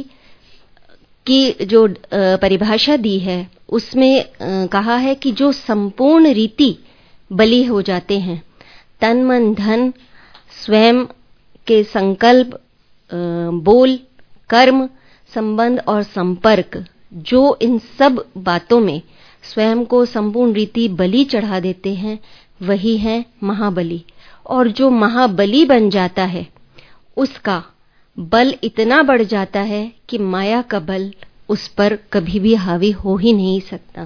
की जो परिभाषा दी है उसमें कहा है कि जो संपूर्ण रीति बली हो जाते हैं, तन मन धन स्वयं के संकल्प, बोल, कर्म, संबंध और संपर्क, जो इन सब बातों में स्वयं को संपूर्ण रीति बलि चढ़ा देते हैं, वही है महाबली। और जो महाबली बन जाता है उसका बल इतना बढ़ जाता है कि माया का बल उस पर कभी भी हावी हो ही नहीं सकता।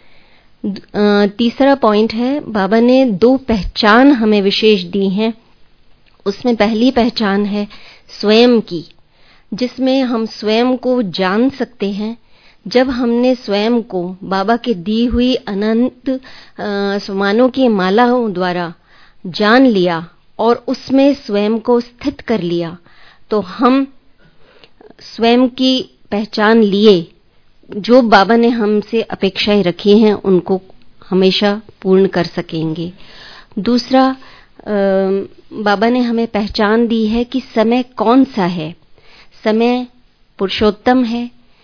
तीसरा पॉइंट है बाबा ने दो पहचान हमें विशेष दी हैं। उसमें पहली पहचान है स्वयं की, जिसमें हम स्वयं को जान सकते हैं, जब हमने स्वयं को बाबा की दी हुई अनंत समानों की मालाओं द्वारा जान लिया और उसमें स्वयं को स्थित कर लिया, तो हम स्वयं की पहचान लिए, जो बाबा ने हमसे अपेक्षाएं रखी हैं उनको हमेशा पूर्ण कर सकेंगे। दूसरा, बाबा ने हमें पहचान दी है कि समय कौन सा है। समय पुरुषोत्तम है।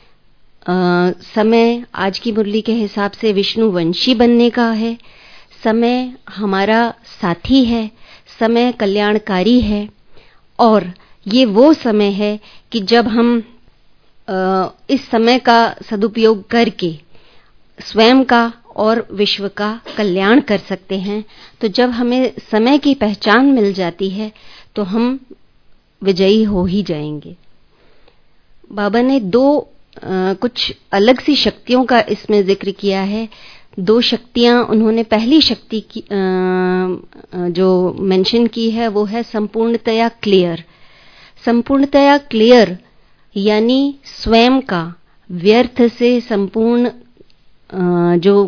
आ, समय आज की मुरली के हिसाब से विष्णुवंशी बनने का है। समय हमारा साथी है। समय कल्याणकारी है। और ये वो समय है कि जब हम आ, इस समय का सदुपयोग करके स्वयं का और विश्व का कल्याण कर सकते हैं। तो जब हमें समय की पहचान मिल जाती है तो हम विजयी हो ही जाएंगे। बाबा ने दो आ, कुछ अलग सी शक्तियों का इसमें जिक्र किया है। दो शक्तियां उन्होंने, पहली शक्ति की आ, जो मेंशन की है वो है संपूर्णतया क्लियर। संपूर्णतया क्लियर यानी स्वयं का व्यर्थ से संपूर्ण आ, जो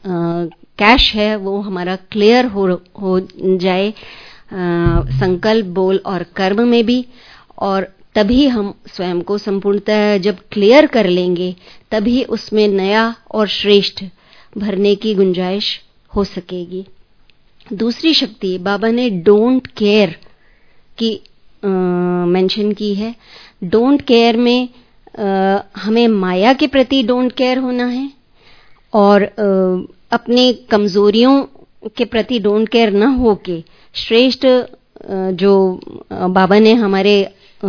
कैश है वो हमारा क्लियर हो हो जाए, आ, संकल्प, बोल और कर्म में भी। और तभी हम स्वयं को संपूर्णतः जब क्लियर कर लेंगे तभी उसमें नया और श्रेष्ठ भरने की गुंजाइश हो सकेगी। दूसरी शक्ति बाबा ने डोंट केयर की मेंशन की है। डोंट केयर में आ, हमें माया के प्रति डोंट केयर होना है और आ, अपने कमजोरियों के प्रति डोंट केयर न होके श्रेष्ठ जो बाबा ने हमारे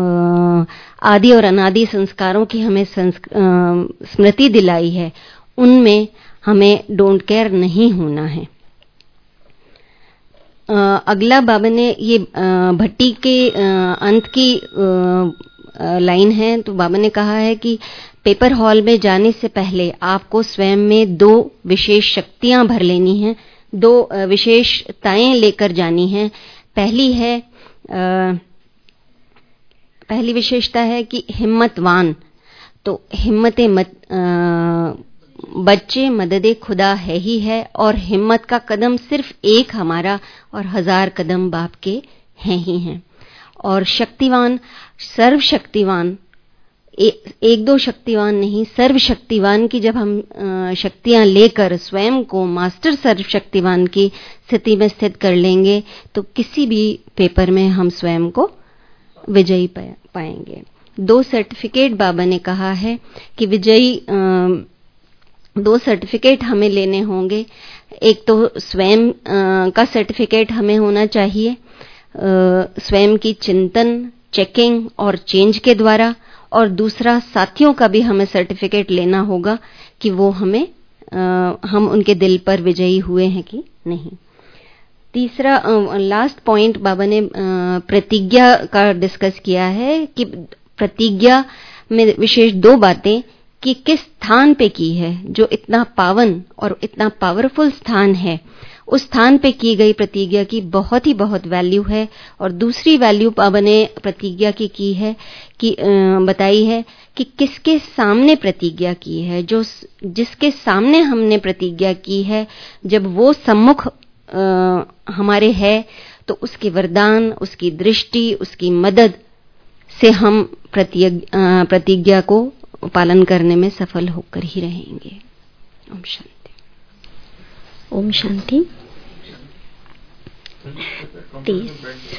आदि और अनादि संस्कारों की हमें स्मृति दिलाई है, उनमें हमें डोंट केयर नहीं होना है। अगला बाबा ने ये भट्टी के अंत की लाइन है, तो बाबा ने कहा है कि पेपर हॉल में जाने से पहले आपको स्वयं में दो विशेष शक्तियां भर लेनी हैं, दो विशेषताएं लेकर जानी हैं। पहली है आ, पहली विशेषता है कि हिम्मतवान। तो हिम्मत मत बच्चे मददे खुदा है ही है, और हिम्मत का कदम सिर्फ एक हमारा और हजार कदम बाप के हैं ही हैं। और शक्तिवान, सर्वशक्तिवान, ए, एक दो शक्तिवान नहीं, सर्वशक्तिवान की जब हम शक्तियां लेकर स्वयं को मास्टर सर्वशक्तिवान की स्थिति में स्थित कर लेंगे तो किसी भी पेपर में हम स्वयं को विजयी पाएंगे। दो सर्टिफिकेट बाबा ने कहा है कि विजयी आ, दो सर्टिफिकेट हमें लेने होंगे। एक तो स्वयं आ, का सर्टिफिकेट हमें होना चाहिए, आ, स्वयं की चिंतन, चेकिंग और चेंज के द्वारा, और दूसरा साथियों का भी हमें सर्टिफिकेट लेना होगा कि वो हमें आ, हम उनके दिल पर विजयी हुए हैं कि नहीं। तीसरा लास्ट पॉइंट बाबा ने प्रतिज्ञा का डिस्कस किया है कि प्रतिज्ञा में विशेष दो बातें कि किस स्थान पे की है, जो इतना पावन और इतना पावरफुल स्थान है, उस स्थान पे की गई प्रतिज्ञा की बहुत ही बहुत वैल्यू है। और दूसरी वैल्यू बाबा ने प्रतिज्ञा की की है कि बताई है कि किसके सामने प्रतिज्ञा की है, जो जिसके सामने हमने प्रतिज्ञा की है, जब वो सम्मुख आ, हमारे है तो उसके वरदान, उसकी दृष्टि, उसकी मदद से हम प्रतिज्ञा को पालन करने में सफल होकर ही रहेंगे। ओम शांति।
ओम शांति। तीस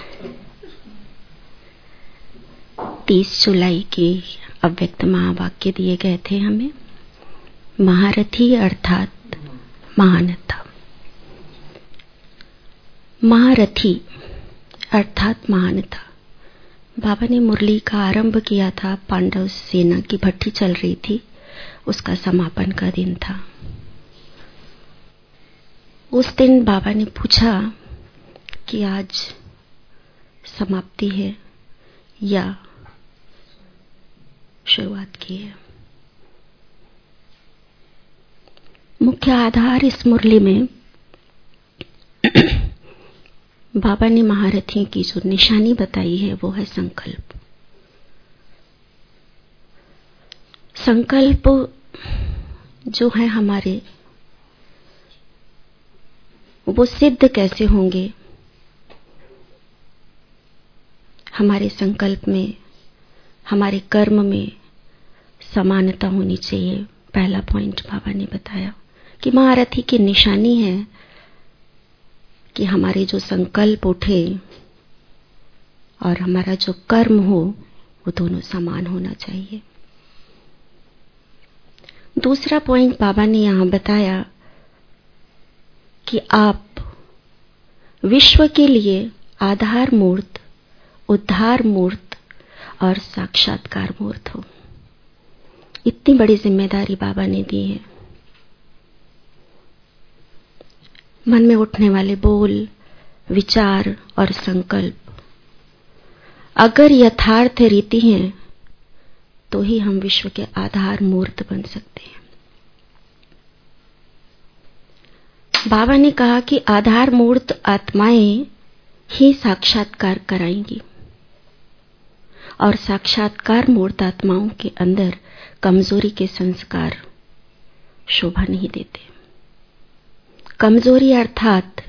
तीस जुलाई की अव्यक्त महावाक्य दिए गए थे हमें। महारथी अर्थात महानता। महारथी अर्थात महानता। बाबा ने मुरली का आरंभ किया था, पांडव सेना की भट्टी चल रही थी, उसका समापन का दिन था। उस दिन बाबा ने पूछा कि आज समाप्ति है या शुरुआत की है। मुख्य आधार इस मुरली में बाबा ने महारथियों की जो निशानी बताई है वो है संकल्प। संकल्प जो हैं हमारे, वो सिद्ध कैसे होंगे? हमारे संकल्प में, हमारे कर्म में समानता होनी चाहिए। पहला पॉइंट बाबा ने बताया कि महारथी की निशानी है कि हमारे जो संकल्प उठे और हमारा जो कर्म हो वो दोनों समान होना चाहिए। दूसरा पॉइंट बाबा ने यहां बताया कि आप विश्व के लिए आधार मूर्त, उद्धार मूर्त और साक्षात्कार मूर्त हो। इतनी बड़ी जिम्मेदारी बाबा ने दी है। मन में उठने वाले बोल, विचार और संकल्प अगर यथार्थ रीति हैं तो ही हम विश्व के आधार मूर्त बन सकते हैं। बाबा ने कहा कि आधार मूर्त आत्माएं ही साक्षात्कार कराएंगी और साक्षात्कार मूर्त आत्माओं के अंदर कमजोरी के संस्कार शोभा नहीं देते। कमजोरी अर्थात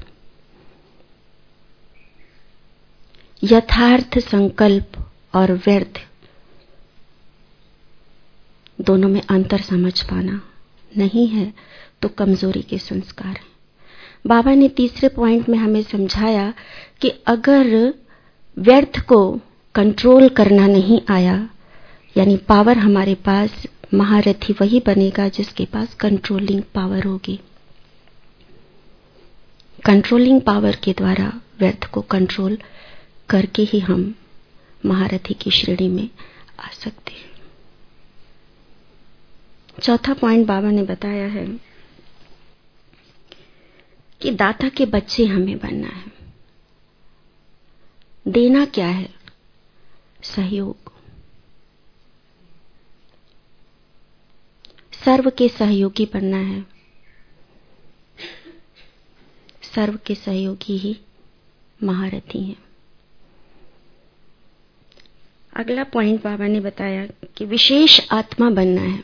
यथार्थ संकल्प और व्यर्थ दोनों में अंतर समझ पाना नहीं है तो कमजोरी के संस्कार हैं। बाबा ने तीसरे पॉइंट में हमें समझाया कि अगर व्यर्थ को कंट्रोल करना नहीं आया, यानी पावर हमारे पास, महारथी वही बनेगा जिसके पास कंट्रोलिंग पावर होगी। कंट्रोलिंग पावर के द्वारा व्यर्थ को कंट्रोल करके ही हम महारथी की श्रेणी में आ सकते हैं। चौथा पॉइंट बाबा ने बताया है कि दाता के बच्चे हमें बनना है। देना क्या है? सहयोग। सर्व के सहयोगी बनना है। सर्व के सहयोगी ही महारथी हैं। अगला पॉइंट बाबा ने बताया कि विशेष आत्मा बनना है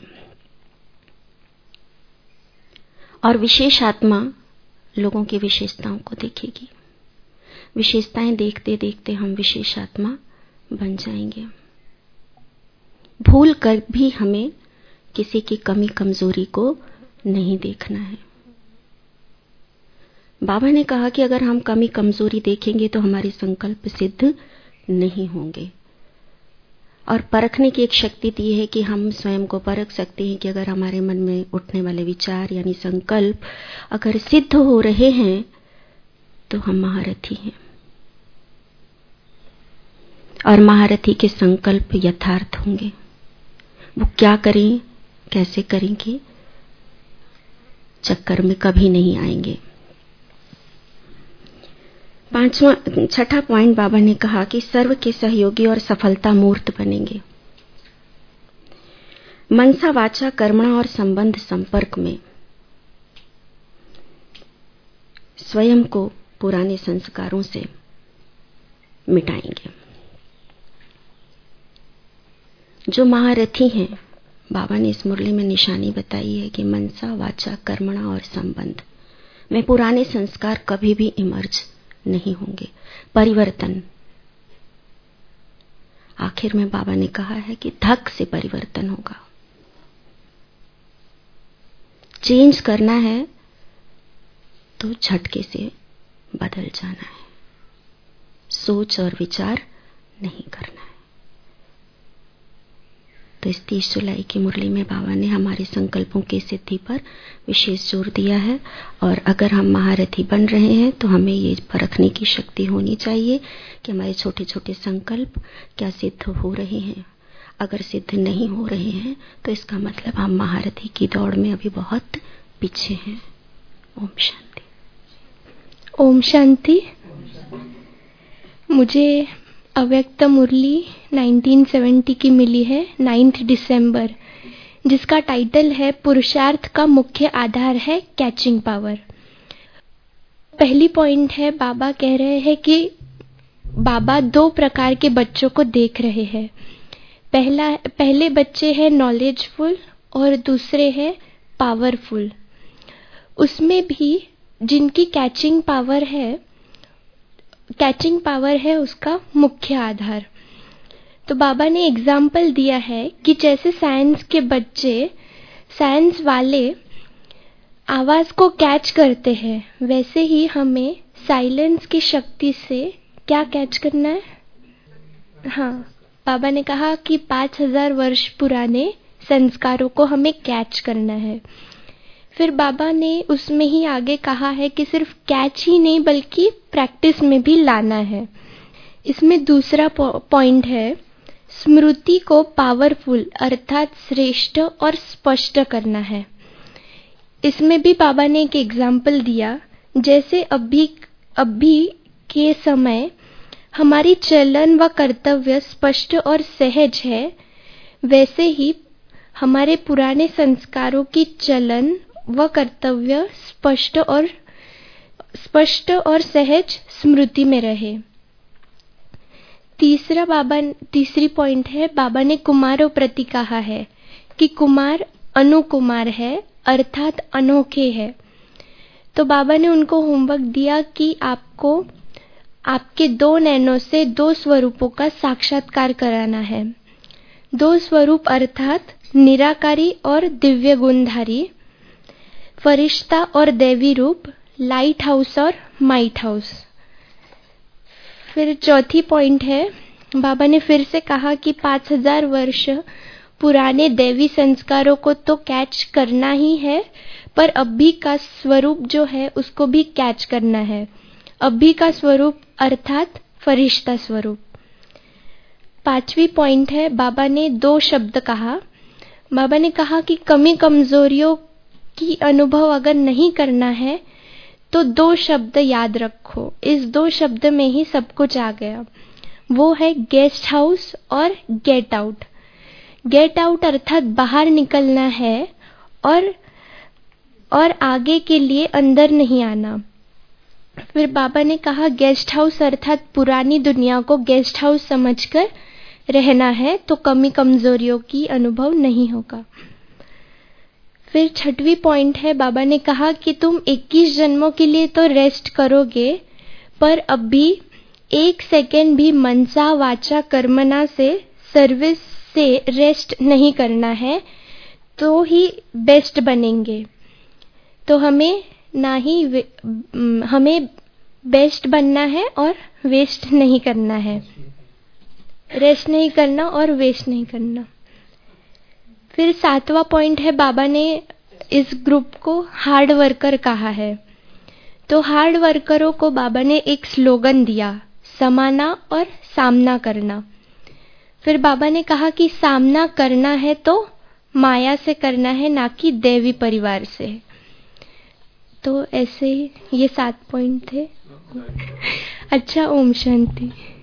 और विशेष आत्मा लोगों की विशेषताओं को देखेगी। विशेषताएं देखते देखते हम विशेष आत्मा बन जाएंगे। भूल कर भी हमें किसी की कमी कमजोरी को नहीं देखना है। बाबा ने कहा कि अगर हम कमी कमजोरी देखेंगे तो हमारे संकल्प सिद्ध नहीं होंगे। और परखने की एक शक्ति दी है कि हम स्वयं को परख सकते हैं कि अगर हमारे मन में उठने वाले विचार यानी संकल्प अगर सिद्ध हो रहे हैं तो हम महारथी हैं। और महारथी के संकल्प यथार्थ होंगे। वो क्या करें, कैसे करेंगे, चक्कर में कभी नहीं आएंगे। पांचवा छठा पॉइंट बाबा ने कहा कि सर्व के सहयोगी और सफलता मूर्त बनेंगे। मनसा वाचा कर्मणा और संबंध संपर्क में स्वयं को पुराने संस्कारों से मिटाएंगे। जो महारथी हैं, बाबा ने इस मुरली में निशानी बताई है कि मनसा वाचा कर्मणा और संबंध में पुराने संस्कार कभी भी इमर्ज नहीं होंगे। परिवर्तन, आखिर में बाबा ने कहा है कि धक से परिवर्तन होगा। चेंज करना है तो झटके से बदल जाना है। सोच और विचार नहीं करना है। तो इस तीस जुलाई की मुरली में बाबा ने हमारे संकल्पों की सिद्धि पर विशेष जोर दिया है। और अगर हम महारथी बन रहे हैं तो हमें ये परखने की शक्ति होनी चाहिए कि हमारे छोटे छोटे संकल्प क्या सिद्ध हो रहे हैं। अगर सिद्ध नहीं हो रहे हैं तो इसका मतलब हम महारथी की दौड़ में अभी बहुत पीछे हैं। ओम शांति।
ओम शांति। मुझे अव्यक्त मुरली उन्नीस सौ सत्तर की मिली है नाइन्थ दिसंबर, जिसका टाइटल है पुरुषार्थ का मुख्य आधार है कैचिंग पावर। पहली पॉइंट है, बाबा कह रहे हैं कि बाबा दो प्रकार के बच्चों को देख रहे हैं। पहला पहले बच्चे हैं नॉलेजफुल और दूसरे हैं पावरफुल। उसमें भी जिनकी कैचिंग पावर है कैचिंग पावर है उसका मुख्य आधार। तो बाबा ने एग्जाम्पल दिया है कि जैसे साइंस के बच्चे, साइंस वाले आवाज को कैच करते हैं, वैसे ही हमें साइलेंस की शक्ति से क्या कैच करना है? हाँ, बाबा ने कहा कि पांच हजार वर्ष पुराने संस्कारों को हमें कैच करना है। फिर बाबा ने उसमें ही आगे कहा है कि सिर्फ कैच ही नहीं बल्कि प्रैक्टिस में भी लाना है। इसमें दूसरा पॉइंट है स्मृति को पावरफुल अर्थात श्रेष्ठ और स्पष्ट करना है। इसमें भी बाबा ने एक एग्जाम्पल दिया, जैसे अभी अभी के समय हमारी चलन व कर्तव्य स्पष्ट और सहज है, वैसे ही हमारे पुराने संस्कारों की चलन व कर्तव्य स्पष्ट और स्पष्ट और सहज स्मृति में रहे। तीसरा बाबा तीसरी पॉइंट है, बाबा ने कुमारों प्रति कहा है कि कुमार अनुकुमार है अर्थात अनोखे है। तो बाबा ने उनको होमवर्क दिया कि आपको आपके दो नैनों से दो स्वरूपों का साक्षात्कार कराना है। दो स्वरूप अर्थात निराकारी और दिव्य गुणधारी, फरिश्ता और देवी रूप, लाइट हाउस और माइट हाउस। फिर चौथी पॉइंट है, बाबा ने फिर से कहा कि पांच हजार वर्ष पुराने देवी संस्कारों को तो कैच करना ही है, पर अभी का स्वरूप जो है उसको भी कैच करना है। अभी का स्वरूप अर्थात फरिश्ता स्वरूप। पांचवी पॉइंट है, बाबा ने दो शब्द कहा। बाबा ने कहा कि कमी कमजोरियों की अनुभव अगर नहीं करना है तो दो शब्द याद रखो। इस दो शब्द में ही सब कुछ आ गया। वो है गेस्ट हाउस और गेट आउट। गेट आउट अर्थात बाहर निकलना है और और आगे के लिए अंदर नहीं आना। फिर बाबा ने कहा गेस्ट हाउस अर्थात पुरानी दुनिया को गेस्ट हाउस समझकर रहना है, तो कमी कमजोरियों की अनुभव नहीं होगा। फिर छठवीं पॉइंट है, बाबा ने कहा कि तुम इक्कीस जन्मों के लिए तो रेस्ट करोगे, पर अभी एक सेकेंड भी मनसा वाचा कर्मना से सर्विस से रेस्ट नहीं करना है, तो ही बेस्ट बनेंगे। तो हमें ना ही हमें बेस्ट बनना है और वेस्ट नहीं करना है, रेस्ट नहीं करना और वेस्ट नहीं करना। फिर सातवां पॉइंट है, बाबा ने इस ग्रुप को हार्ड वर्कर कहा है। तो हार्ड वर्करों को बाबा ने एक स्लोगन दिया, समाना और सामना करना। फिर बाबा ने कहा कि सामना करना है तो माया से करना है, ना कि देवी परिवार से। तो ऐसे ये सात पॉइंट थे। अच्छा, ओम शांति।